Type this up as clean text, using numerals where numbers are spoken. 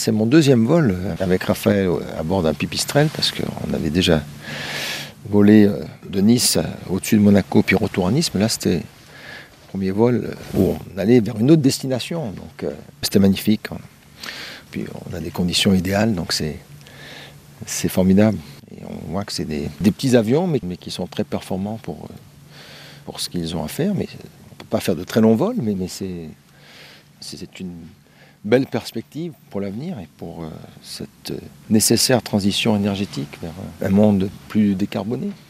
c'est mon deuxième vol avec Raphaël à bord d'un pipistrel, parce qu'on avait déjà volé de Nice au-dessus de Monaco, puis retour à Nice, mais là c'était le premier vol où on allait vers une autre destination, donc c'était magnifique. Puis on a des conditions idéales, donc c'est formidable. Et on voit que c'est des petits avions, mais qui sont très performants pour ce qu'ils ont à faire. Mais on ne peut pas faire de très longs vols, mais c'est une belle perspective pour l'avenir et pour cette nécessaire transition énergétique vers un monde plus décarboné.